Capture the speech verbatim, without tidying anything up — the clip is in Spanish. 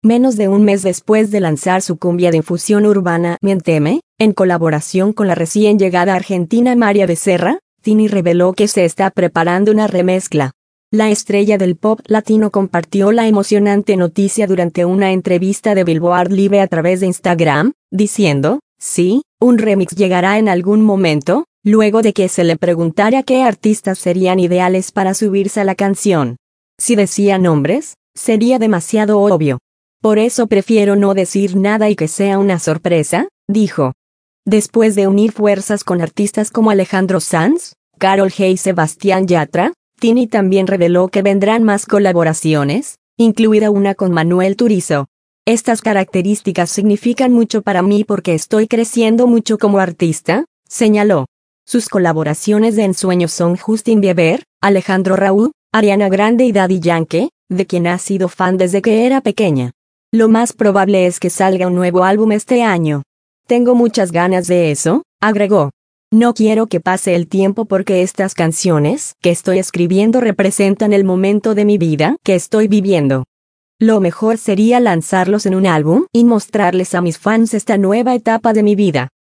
Menos de un mes después de lanzar su cumbia de infusión urbana Miénteme, en colaboración con la recién llegada argentina María Becerra, Tini reveló que se está preparando una remezcla. La estrella del pop latino compartió la emocionante noticia durante una entrevista de Billboard Live a través de Instagram, diciendo, sí, un remix llegará en algún momento, luego de que se le preguntara qué artistas serían ideales para subirse a la canción. Si decía nombres, sería demasiado obvio. Por eso prefiero no decir nada y que sea una sorpresa, dijo. Después de unir fuerzas con artistas como Alejandro Sanz, Karol G y Sebastián Yatra, Tini también reveló que vendrán más colaboraciones, incluida una con Manuel Turizo. Estas características significan mucho para mí porque estoy creciendo mucho como artista, señaló. Sus colaboraciones de ensueño son Justin Bieber, Alejandro Raúl, Ariana Grande y Daddy Yankee, de quien ha sido fan desde que era pequeña. Lo más probable es que salga un nuevo álbum este año. Tengo muchas ganas de eso, agregó. No quiero que pase el tiempo porque estas canciones que estoy escribiendo representan el momento de mi vida que estoy viviendo. Lo mejor sería lanzarlos en un álbum y mostrarles a mis fans esta nueva etapa de mi vida.